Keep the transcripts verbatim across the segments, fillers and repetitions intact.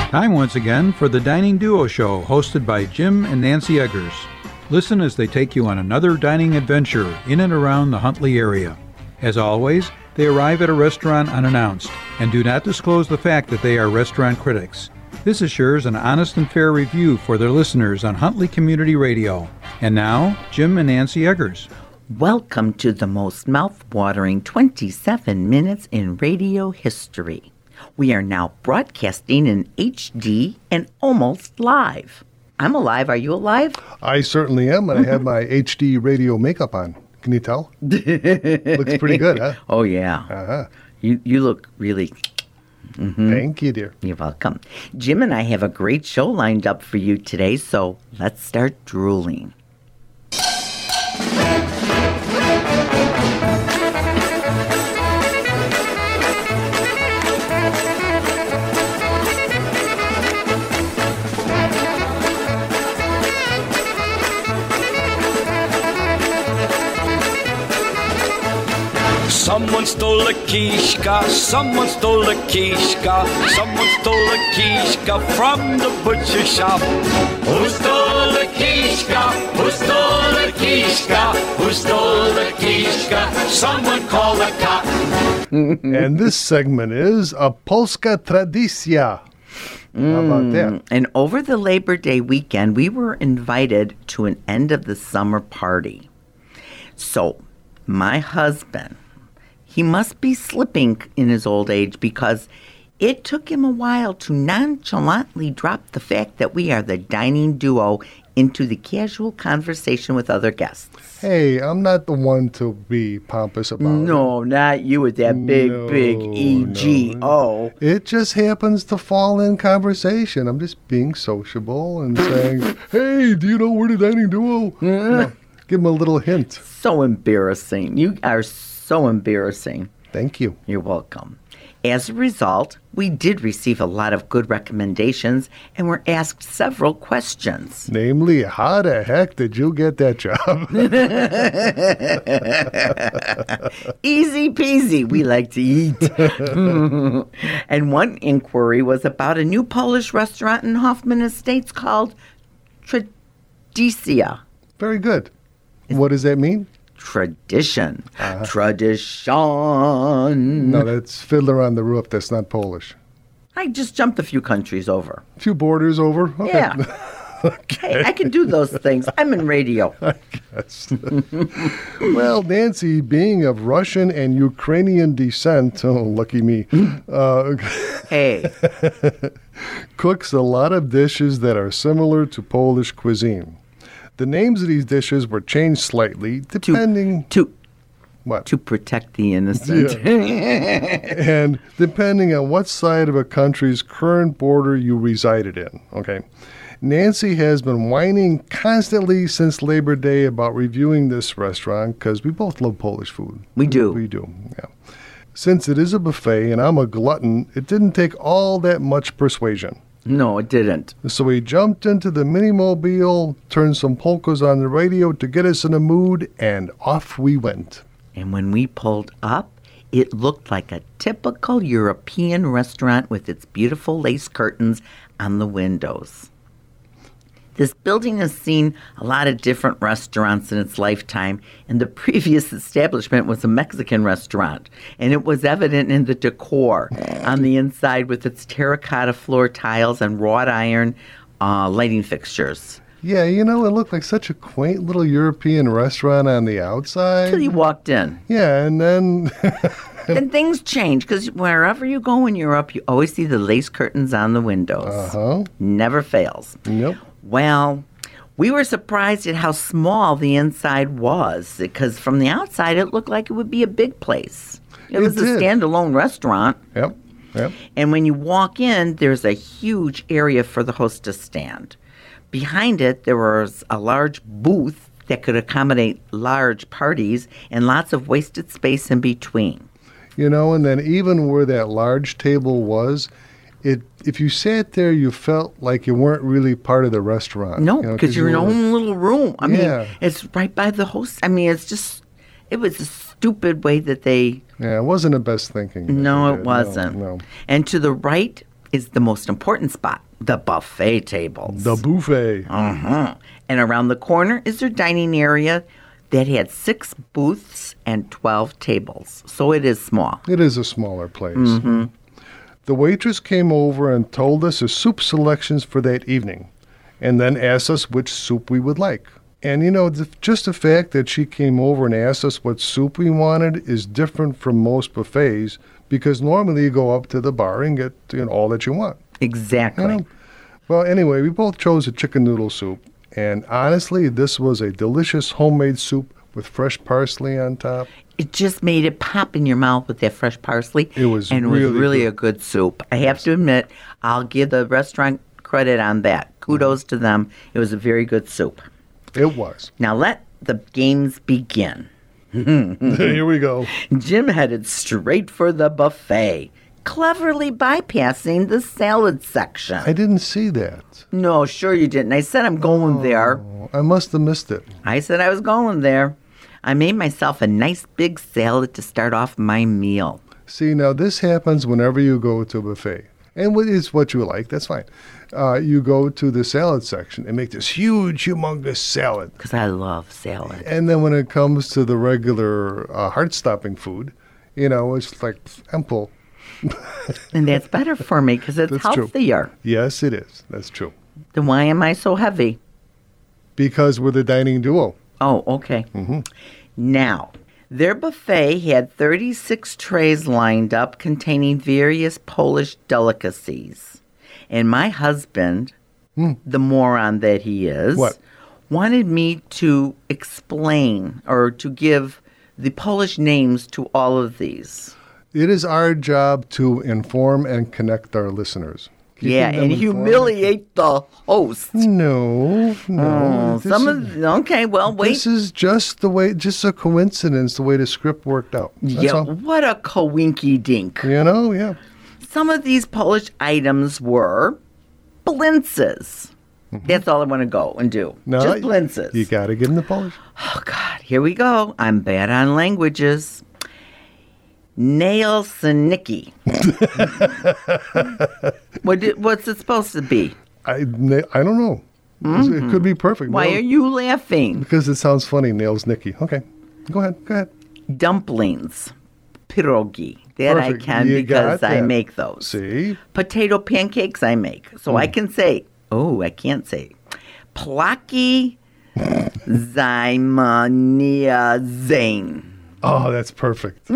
Time once again for the Dining Duo Show, hosted by Jim and Nancy Eggers. Listen as they take you on another dining adventure in and around the Huntley area. As always, they arrive at a restaurant unannounced and do not disclose the fact that they are restaurant critics. This assures an honest and fair review for their listeners on Huntley Community Radio. And now, Jim and Nancy Eggers. Welcome to the most mouth-watering twenty-seven minutes in radio history. We are now broadcasting in H D and almost live. I'm alive. Are you alive? I certainly am, and I have my H D radio makeup on. Can you tell? Looks pretty good, huh? Oh, yeah. Uh-huh. You you look really... Mm-hmm. Thank you, dear. You're welcome. Jim and I have a great show lined up for you today, so let's start drooling. Someone stole a kishka, someone stole a kishka, someone stole a kishka from the butcher shop. Who stole the kishka? Who stole the kishka? Who stole the kishka? Someone call the cop. And this segment is a Polska Tradycja. How about that? And over the Labor Day weekend, we were invited to an end of the summer party. So, my husband... he must be slipping in his old age because it took him a while to nonchalantly drop the fact that we are the dining duo into the casual conversation with other guests. Hey, I'm not the one to be pompous about it. No, not you with that big, No, big E G O. no. It just happens to fall in conversation. I'm just being sociable and saying, hey, do you know we're the dining duo? You know, give them a little hint. So embarrassing. You are so So embarrassing. Thank you. You're welcome. As a result, we did receive a lot of good recommendations and were asked several questions. Namely, how the heck did you get that job? Easy peasy, we like to eat. And one inquiry was about a new Polish restaurant in Hoffman Estates called Tradycja. Very good. What does that mean? Tradition. Uh-huh. Tradition. No, that's Fiddler on the Roof. That's not Polish. I just jumped a few countries over. A few borders over. Okay. Yeah. Okay. Hey, I can do those things. I'm in radio. I guess. Well, Nancy, being of Russian and Ukrainian descent, oh, lucky me, uh, Hey. cooks a lot of dishes that are similar to Polish cuisine. The names of these dishes were changed slightly, depending... To, to, what? to protect the innocent. Yeah. And depending on what side of a country's current border you resided in, okay? Nancy has been whining constantly since Labor Day about reviewing this restaurant because we both love Polish food. We do. We do, yeah. Since it is a buffet and I'm a glutton, it didn't take all that much persuasion. No, it didn't. So we jumped into the mini-mobile, turned some polkas on the radio to get us in a mood, and off we went. And when we pulled up, it looked like a typical European restaurant with its beautiful lace curtains on the windows. This building has seen a lot of different restaurants in its lifetime, and the previous establishment was a Mexican restaurant, and it was evident in the decor on the inside with its terracotta floor tiles and wrought iron uh, lighting fixtures. Yeah, you know, it looked like such a quaint little European restaurant on the outside. Until you walked in. Yeah, and then... Then things change, because wherever you go in Europe, you always see the lace curtains on the windows. Uh-huh. Never fails. Nope. Well, we were surprised at how small the inside was, because from the outside it looked like it would be a big place. It, It was did. a standalone restaurant. Yep, yep. And when you walk in, there's a huge area for the host to stand. Behind it, there was a large booth that could accommodate large parties and lots of wasted space in between. You know, and then even where that large table was, it if you sat there, you felt like you weren't really part of the restaurant. No, you know, because you're in you your were- own little room. I Yeah. mean, it's right by the host. I mean, it's just, it was a stupid way that they... Yeah, it wasn't the best thinking. that No, they it did. wasn't. No, no. And to the right is the most important spot, the buffet tables. The buffet. Uh-huh. And around the corner is their dining area that had six booths and twelve tables. So it is small. It is a smaller place. Mm-hmm. The waitress came over and told us the soup selections for that evening, and then asked us which soup we would like. And, you know, the, just the fact that she came over and asked us what soup we wanted is different from most buffets, because normally you go up to the bar and get, you know, all that you want. Exactly. You know? Well, anyway, we both chose a chicken noodle soup, and honestly, this was a delicious homemade soup with fresh parsley on top. It just made it pop in your mouth with that fresh parsley. It was and really it was really good. a good soup. I have to admit, I'll give the restaurant credit on that. Kudos to them. It was a very good soup. It was. Now let the games begin. Here we go. Jim headed straight for the buffet, cleverly bypassing the salad section. I didn't see that. No, sure you didn't. I said I'm going there. I must have missed it. I said I was going there. I made myself a nice big salad to start off my meal. See, now this happens whenever you go to a buffet. And what is what you like, that's fine. Uh, you go to the salad section and make this huge, humongous salad. Because I love salad. And then when it comes to the regular uh, heart-stopping food, you know, it's like, I'm full. And that's better for me because it's That's true. healthier. Yes, it is. That's true. Then why am I so heavy? Because we're the dining duo. Oh, okay. Mm-hmm. Now, their buffet had thirty-six trays lined up containing various Polish delicacies. And my husband, Mm. the moron that he is, What? wanted me to explain or to give the Polish names to all of these. It is our job to inform and connect our listeners. Keeping yeah, them and informed. humiliate the host. No, no. Oh, This some is- of okay, well, wait. This is just the way, just a coincidence, the way the script worked out. That's Yeah, all. what a coinky dink. You know, yeah. Some of these Polish items were blintzes. That's all I want to go and do. Mm-hmm. No, Just blintzes. You got to get in the Polish. Oh, God. Here we go. I'm bad on languages. Nailsiniki. what did, what's it supposed to be? I, na- I don't know. It could be perfect. Why Nails- are you laughing? Because it sounds funny, Nails Nicky. Okay, go ahead, go ahead. Dumplings. Pierogi. That Perfect. I can You because got I that. make those. See? Potato pancakes I make. So I can say, oh, I can't say. Plaki Zaimaniazane. Oh, that's perfect.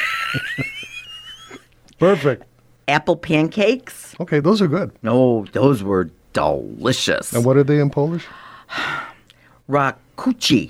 Perfect. Apple pancakes. Okay, those are good. Oh, those were delicious. And what are they in Polish? Rakuchi.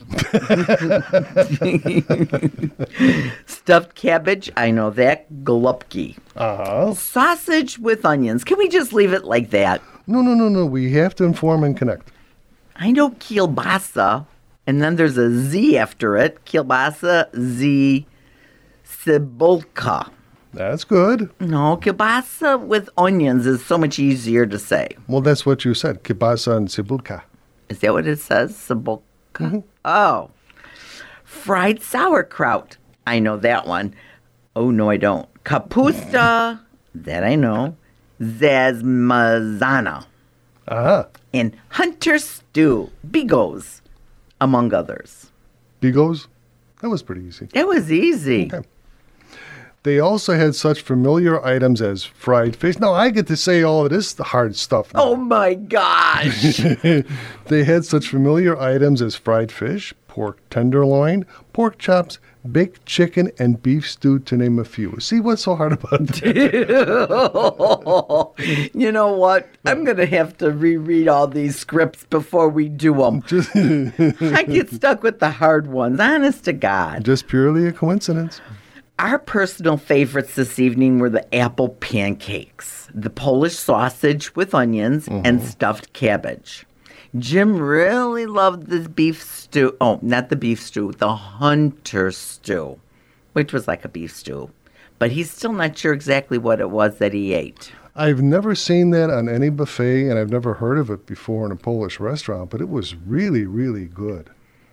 Stuffed cabbage. I know that. Golubki. Uh-huh. Sausage with onions. Can we just leave it like that? No, no, no, no. We have to inform and connect. I know kielbasa, and then there's a Z after it. Kielbasa Z cebulka. That's good. No, kielbasa with onions is so much easier to say. Well, that's what you said. Kibasa and cebulka. Is that what it says? Cebulka? Oh. Fried sauerkraut. I know that one. Oh, no, I don't. Kapusta. That I know. Zazmazana. Ah, And hunter stew. Bigos, among others. Bigos. That was pretty easy. It was easy. Okay. They also had such familiar items as fried fish. Now I get to say all of this hard stuff now. Oh, my gosh. They had such familiar items as fried fish, pork tenderloin, pork chops, baked chicken, and beef stew, to name a few. See what's so hard about that? You know what? I'm going to have to reread all these scripts before we do them. Just, I get stuck with the hard ones, honest to God. just purely a coincidence. Our personal favorites this evening were the apple pancakes, the Polish sausage with onions, and stuffed cabbage. Jim really loved the beef stew. Oh, not the beef stew, the hunter stew, which was like a beef stew. But he's still not sure exactly what it was that he ate. I've never seen that on any buffet, and I've never heard of it before in a Polish restaurant, but it was really, really good.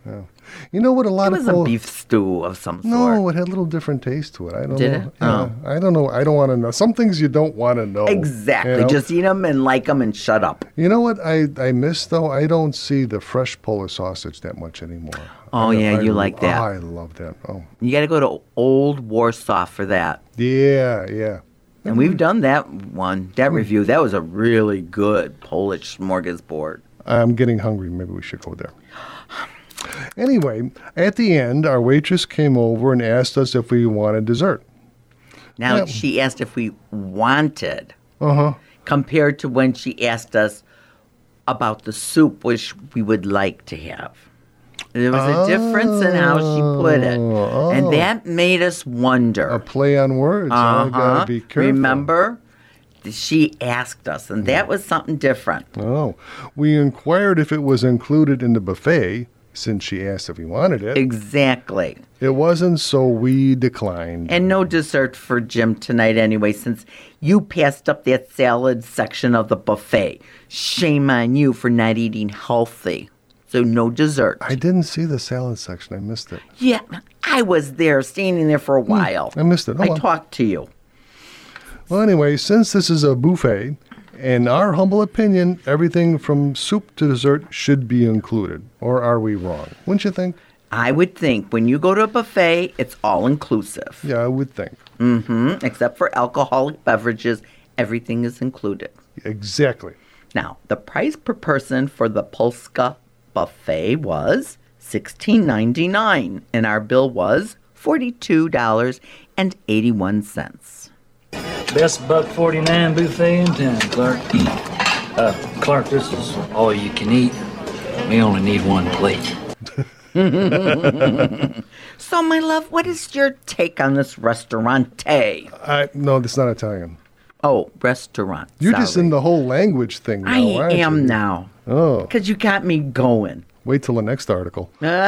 Yeah. You know what? A lot It of was a Pol- beef stew of some sort. No, it had a little different taste to it. I don't Did know. it? Yeah, I don't know. I don't want to know. Some things you don't want to know. Exactly. You know? Just eat them and like them and shut up. You know what I, I miss, though? I don't see the fresh Polish sausage that much anymore. Oh, I, yeah, I- you like that. I love that. Oh, You got to go to Old Warsaw for that. yeah, yeah. And we've done that one, that review. That was a really good Polish smorgasbord. I'm getting hungry. Maybe we should go there. Anyway, at the end, our waitress came over and asked us if we wanted dessert. Now, Yeah. she asked if we wanted, Uh-huh. compared to when she asked us about the soup, which we would like to have. There was a difference in how she put it. Oh, And oh. that made us wonder. A play on words. I Uh-huh. gotta be careful. Remember? She asked us, and that was something different. Oh, we inquired if it was included in the buffet, since she asked if we wanted it. Exactly. It wasn't, so we declined. And no dessert for Jim tonight anyway, since you passed up that salad section of the buffet. Shame on you for not eating healthy. So no dessert. I didn't see the salad section. I missed it. Yeah, I was there, standing there for a while. I missed it. Oh, I well. talked to you. Well, anyway, since this is a buffet, in our humble opinion, everything from soup to dessert should be included. Or are we wrong? Wouldn't you think? I would think when you go to a buffet, it's all inclusive. Yeah, I would think. Mm-hmm. Except for alcoholic beverages, everything is included. Exactly. Now, the price per person for the Polska buffet was sixteen ninety-nine, and our bill was forty-two dollars and eighty-one cents. Best buck forty-nine buffet in town, Clark. Uh, Clark, this is all you can eat. We only need one plate. So, my love, what is your take on this restaurante? I no, that's not Italian. Oh, restaurant. You're just sorry. in the whole language thing now, I aren't am you? now. Oh, Because you got me going. wait till the next article.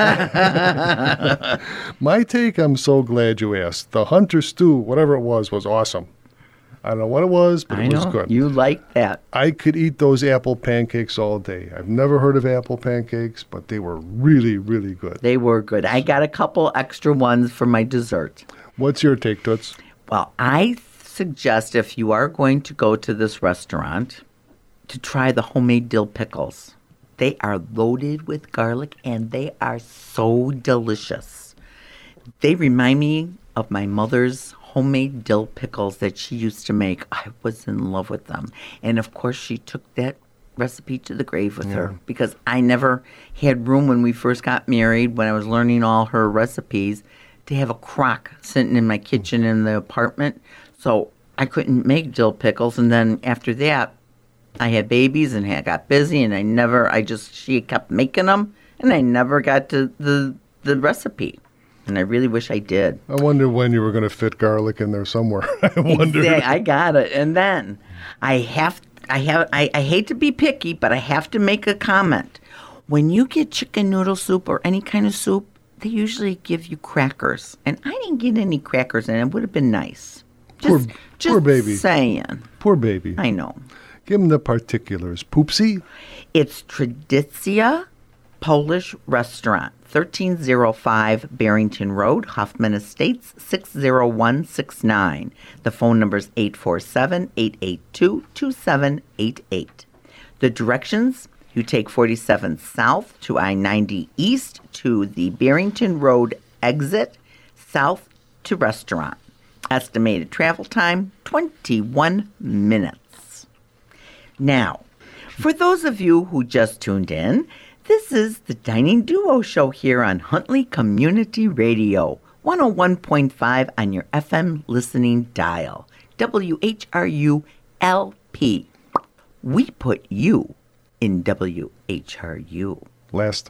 My take, I'm so glad you asked. The hunter stew, whatever it was, was awesome. I don't know what it was, but I it was know. good. You like that. I could eat those apple pancakes all day. I've never heard of apple pancakes, but they were really, really good. They were good. I got a couple extra ones for my dessert. What's your take, Toots? Well, I suggest if you are going to go to this restaurant, to try the homemade dill pickles. They are loaded with garlic, and they are so delicious. They remind me of my mother's homemade dill pickles that she used to make. I was in love with them. And, of course, she took that recipe to the grave with her because I never had room when we first got married, when I was learning all her recipes, to have a crock sitting in my kitchen in the apartment. So I couldn't make dill pickles. And then after that, I had babies and I got busy, and I never, I just, she kept making them, and I never got to the, the recipe. And I really wish I did. I wonder when you were going to fit garlic in there somewhere. I wonder. Exactly. I got it. And then I have, I have, I, I hate to be picky, but I have to make a comment. When you get chicken noodle soup or any kind of soup, they usually give you crackers. And I didn't get any crackers, and it would have been nice. Just, Poor- just poor baby. saying. Poor baby. I know. Give him the particulars. Poopsie? It's Tradycja Polish Restaurant, thirteen oh five Barrington Road, Hoffman Estates, six oh one six nine. The phone number is eight four seven, eight eight two, two seven eight eight. The directions, you take forty-seven south to I ninety east to the Barrington Road exit, south to restaurant. Estimated travel time, twenty-one minutes. Now, for those of you who just tuned in, this is the Dining Duo Show here on Huntley Community Radio, one oh one point five on your F M listening dial, W H R U L P. We put you in W H R U. Last.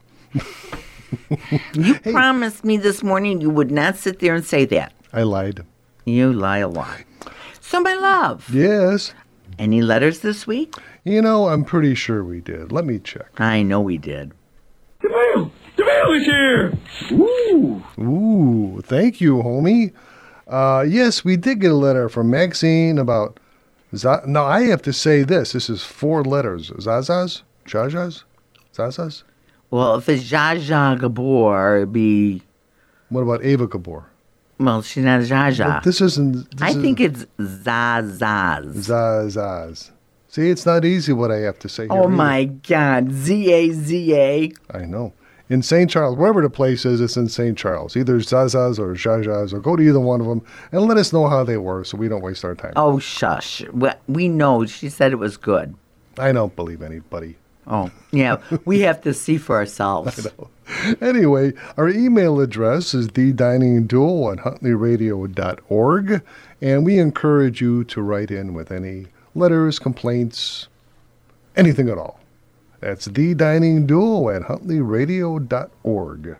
You promised me this morning you would not sit there and say that. I lied. You lie a lot. So, my love, Yes. any letters this week? You know, I'm pretty sure we did. Let me check. I know we did. The mail! The mail is here! Ooh! Ooh, thank you, homie. Uh, yes, we did get a letter from Maxine about... Z- now, I have to say this. This is four letters. Zazas? Jajas? Zazas? Well, if it's Zsa Zsa Gabor, it'd be, What about Ava Gabor? well, she's not Zsa Zsa. Well, this isn't. This I is- think it's Zazaz. Zazaz. See, it's not easy what I have to say here. Oh either. my God, Z A Z A. I know. In Saint Charles, wherever the place is, it's in Saint Charles. Either Zazaz or Zazaz, or go to either one of them and let us know how they were so we don't waste our time. Oh, shush. We, we know. She said it was good. I don't believe anybody. Oh, yeah. We have to see for ourselves. Anyway, our email address is the dining duo at huntley radio dot org, and we encourage you to write in with any letters, complaints, anything at all. That's the dining duo at huntley radio dot org.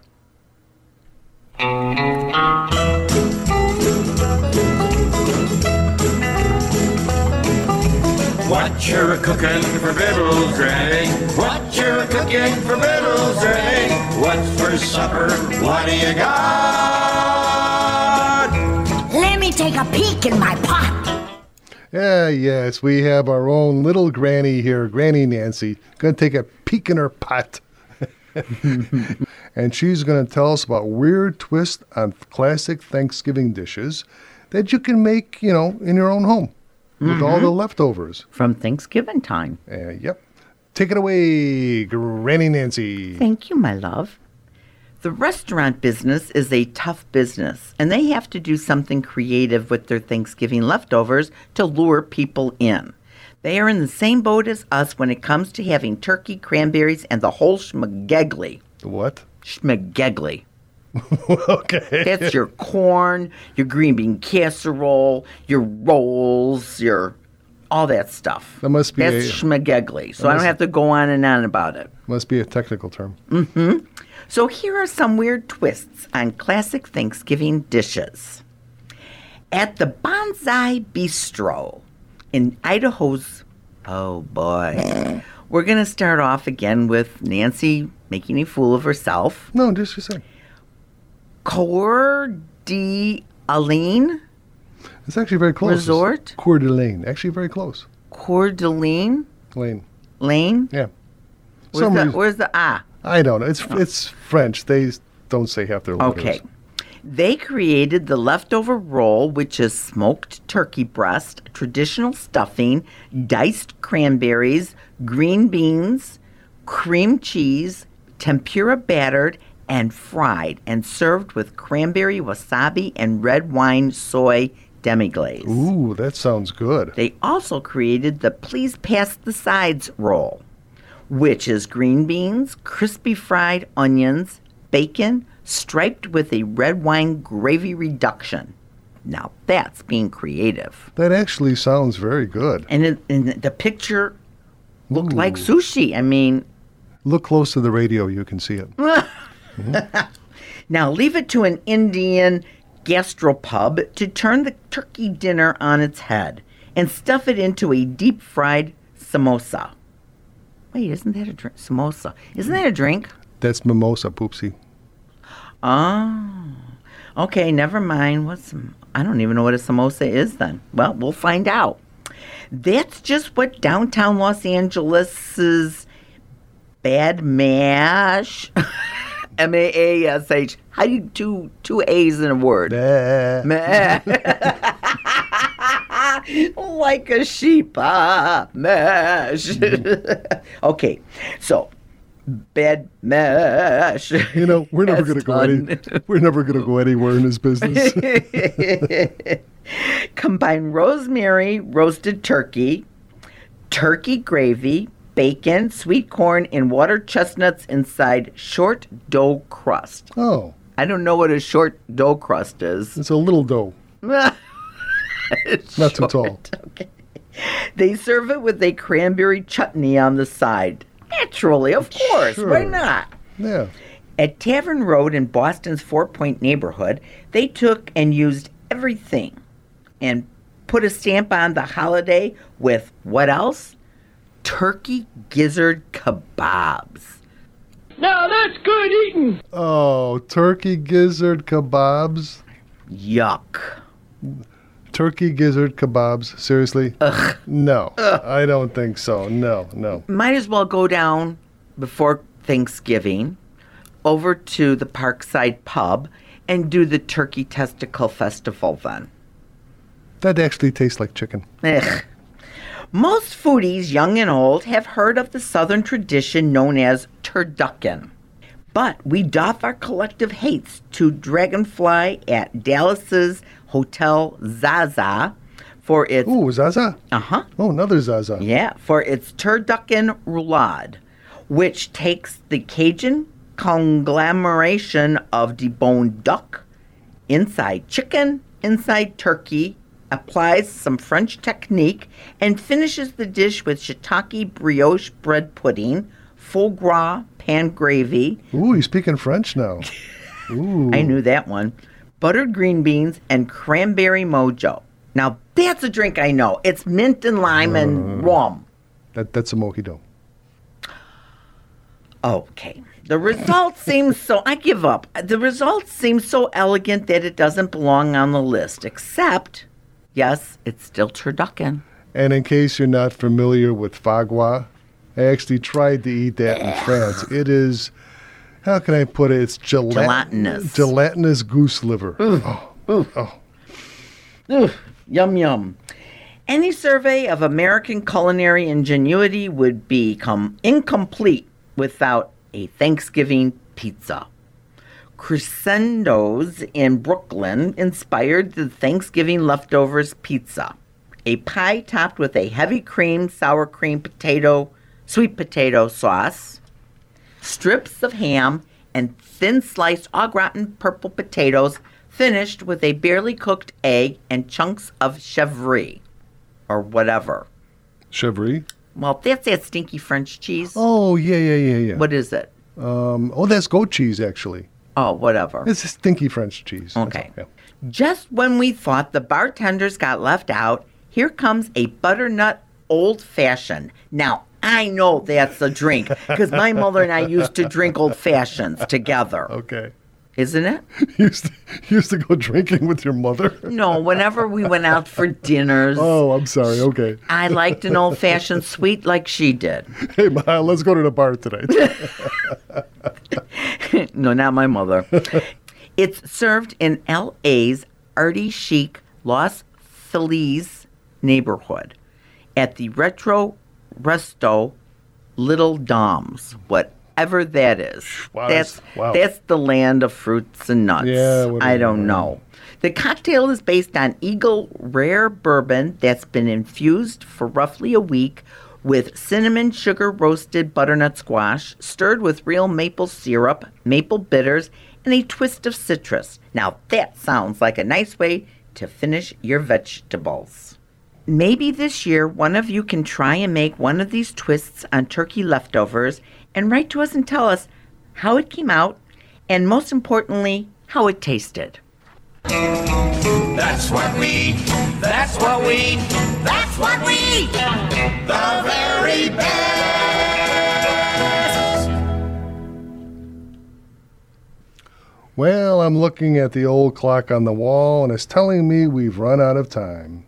What you're cooking for victuals, Granny? What you're cooking for victuals, Granny? What's for supper? What do you got? Let me take a peek in my pot. Yeah, yes, we have our own little granny here, Granny Nancy. Going to take a peek in her pot. And she's going to tell us about weird twists on classic Thanksgiving dishes that you can make, you know, in your own home with all the leftovers. From Thanksgiving time. Uh, yep. Take it away, Granny Nancy. Thank you, my love. The restaurant business is a tough business, and they have to do something creative with their Thanksgiving leftovers to lure people in. They are in the same boat as us when it comes to having turkey, cranberries, and the whole schmagegly. What? Schmagegly. Okay. That's your corn, your green bean casserole, your rolls, your all that stuff. That must be That's a- schmagegly, so that I don't must- have to go on and on about it. Must be a technical term. So here are some weird twists on classic Thanksgiving dishes. At the Bonsai Bistro in Idaho's, oh boy, we're going to start off again with Nancy making a fool of herself. No, just you say. Coeur d'Alene, It's actually very close. Resort? Coeur d'Alene. Actually very close. Coeur d'Alene Lane. Lane. Yeah. Where's Some the, reason- where's the ah? I don't know. It's it's French. They don't say half their letters. Okay. They created the leftover roll, which is smoked turkey breast, traditional stuffing, diced cranberries, green beans, cream cheese, tempura battered, and fried, and served with cranberry, wasabi, and red wine soy demi-glaze. Ooh, that sounds good. They also created the Please Pass the Sides roll, which is green beans, crispy fried onions, bacon, striped with a red wine gravy reduction. Now that's being creative. That actually sounds very good. And, it, and the picture looked Ooh. like sushi. I mean, Look close to the radio. You can see it. now leave it to an Indian gastropub to turn the turkey dinner on its head and stuff it into a deep fried samosa. Wait, isn't that a drink? Samosa. Isn't that a drink? That's mimosa, poopsie. Oh, okay, never mind. What's I don't even know what a samosa is then. Well, we'll find out. That's just what downtown Los Angeles's Bad Mash, M A A S H. How do you two two A's in a word? Bah. Ma- like a sheep, ah, mash. Okay, so bad mash. You know, we're never That's going to go done. any, we're never going to go anywhere in this business. Combine rosemary, roasted turkey, turkey gravy, bacon, sweet corn, and water chestnuts inside short dough crust. Oh, I don't know what a short dough crust is. it's a little dough. It's Not too short. tall. Okay. They serve it with a cranberry chutney on the side. Naturally, of course. Why Sure. not? Yeah. At Tavern Road in Boston's Four Point neighborhood, they took and used everything and put a stamp on the holiday with what else? Turkey gizzard kebabs. Now that's good eating. Oh, turkey gizzard kebabs. Yuck. Turkey gizzard kebabs. Seriously? Ugh. No, I don't think so. No, no. Might as well go down before Thanksgiving over to the Parkside Pub and do the Turkey Testicle Festival then. That actually tastes like chicken. Ugh. Most foodies, young and old, have heard of the Southern tradition known as turducken. But we doff our collective hates to Dragonfly at Dallas's Hotel Zaza for its... Ooh, Zaza? Uh-huh. Oh, another Zaza. Yeah, for its turducken roulade, which takes the Cajun conglomeration of deboned duck, inside chicken, inside turkey, applies some French technique, and finishes the dish with shiitake brioche bread pudding, foie gras, pan gravy. Ooh, you're speaking French now. Ooh. I knew that one. Buttered green beans and cranberry mojo. Now, that's a drink I know. It's mint and lime uh, and rum. That, that's a mojito. Okay. The result seems so... I give up. The result seems so elegant that it doesn't belong on the list, except... Yes, it's still turducken. And in case you're not familiar with foie gras, I actually tried to eat that in France. It is, how can I put it? It's gelat- gelatinous. Gelatinous goose liver. Ooh. Oh. Ooh. Oh. Ooh. Yum, yum. Any survey of American culinary ingenuity would become incomplete without a Thanksgiving pizza. Crescendo's in Brooklyn inspired the Thanksgiving leftovers pizza, a pie topped with a heavy cream, sour cream, potato, sweet potato sauce, strips of ham, and thin sliced au gratin purple potatoes, finished with a barely cooked egg and chunks of chèvre, or whatever. Chèvre? Well, that's that stinky French cheese. Oh, yeah, yeah, yeah, yeah. What is it? Um, oh, that's goat cheese, actually. Oh, whatever. It's a stinky French cheese. Okay. Yeah. Just when we thought the bartenders got left out, here comes a butternut old-fashioned. Now, I know that's a drink, because my mother and I used to drink old-fashions together. Okay. Isn't it? You used to, you used to go drinking with your mother? No, whenever we went out for dinners. Oh, I'm sorry. Okay. I liked an old-fashioned sweet like she did. Hey, Ma, let's go to the bar tonight. No, not my mother. It's served in L A's arty chic Los Feliz neighborhood at the Retro Resto Little Dom's, whatever that is. Wow, that's wow. that's the land of fruits and nuts. Yeah, I don't know. The cocktail is based on Eagle Rare Bourbon that's been infused for roughly a week with cinnamon sugar roasted butternut squash, stirred with real maple syrup, maple bitters, and a twist of citrus. Now that sounds like a nice way to finish your vegetables. Maybe this year one of you can try and make one of these twists on turkey leftovers and write to us and tell us how it came out and, most importantly, how it tasted. That's what we, that's what we, That's what we eat. the very best. Well, I'm looking at the old clock on the wall, and it's telling me we've run out of time.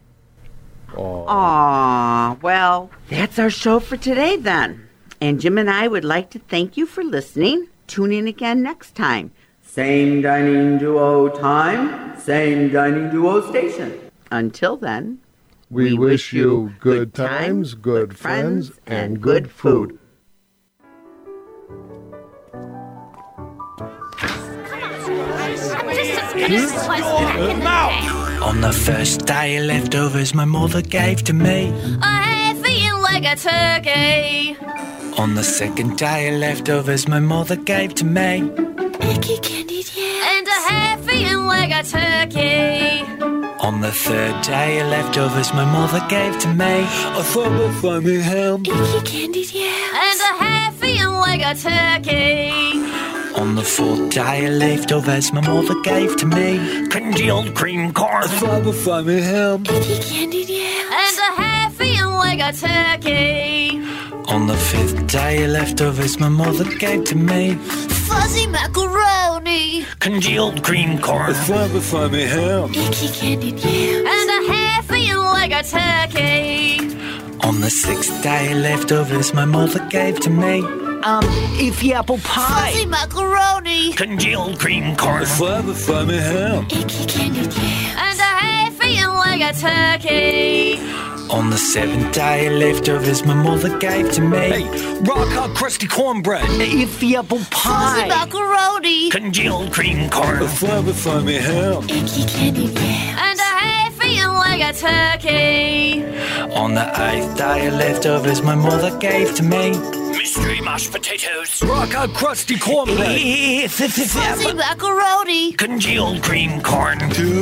Aw, well, that's our show for today then. And Jim and I would like to thank you for listening. Tune in again next time. Same Dining Duo time, same Dining Duo station. Until then, We, wish you good times, good friends, and good food. On the first day, leftovers my mother gave to me. I had feeling like a turkey. On the second day, leftovers my mother gave to me. Icky candied yams. And I had feeling like a turkey. On the third day, leftovers my mother gave to me. I thought we'd find me ham. Icky candied yams. And I had feeling like a turkey. On the fourth day, leftovers my mother gave to me. Congealed cream corn. I thought we'd find me ham. Icky candied yams. And I had feeling like a turkey. On the fifth day, leftovers my mother gave to me. Fuzzy macaroni. Congealed cream corn. I thought we'd find me ham. Icky candied yams. And I had feeling like a turkey. On the sixth day, leftovers my mother gave to me. Um, Iffy apple pie. Fuzzy macaroni. Congealed cream corn. Flubber flummy ham. Icky candy jam. And a half-eaten leg of turkey. On the seventh day, leftovers my mother gave to me. Hey, rock hard crusty cornbread. Iffy apple Fuzzy pie. macaroni. Congealed cream corn. Flubber flummy ham. Icky candy jam. And a half-eaten leg of turkey. On the eighth day, leftovers my mother gave to me. Mystery mashed potatoes. Rock hard crusty cornbread. Fuzzy macaroni. Congealed cream corn.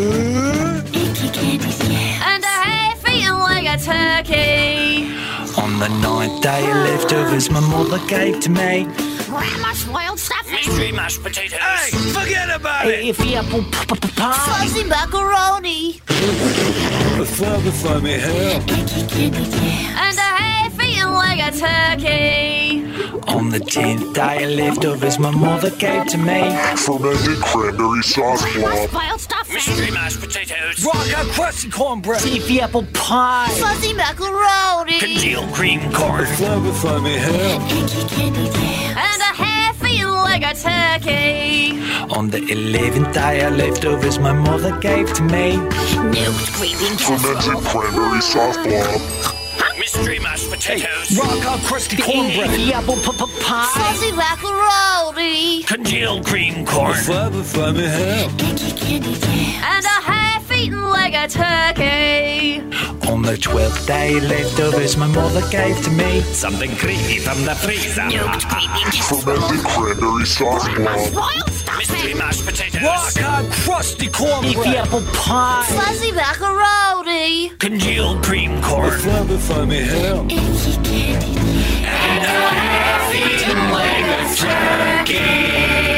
Icky candy jam. And a half-eaten leg of turkey. On the ninth day, leftovers my mother gave to me. Grandma's spoiled stuffing. Mystery mashed potatoes. Hey, forget about it. Iffy apple pie. Fuzzy macaroni. Flubber flummy ham. Icky candy jam. And a half-eaten leg of turkey. On the tenth day, leftovers my mother gave to me. Fermented cranberry sauce Grandma's blob. spoiled stuffing. Mystery mashed potatoes. Rock hard crusty cornbread. Iffy apple pie. Fuzzy macaroni. Congealed cream corn. Flubber flummy ham. Icky candy jam. And a half-eaten leg of turkey. On the eleventh day, leftovers my mother gave to me. Nuked creeping Fermented casserole. cranberry sauce blob. Mystery mashed potatoes. Rock hard crusty cornbread. Iffy apple pie. Fuzzy macaroni. Congealed cream corn. Flubber flummy ham. Icky candy jam. And a half-eaten leg of turkey. On the twelfth day, leftovers my mother gave to me. Something creepy from the freezer. Nuked creeping casserole. Fermented cranberry sauce blob. Spoiled Mystery stuffing. mashed potatoes. Rock hard crusty Iffy cornbread. apple pie. Fuzzy macaroni. Congealed cream corn. Flubber flummy ham. Icky candy jam. And a half-eaten leg of turkey.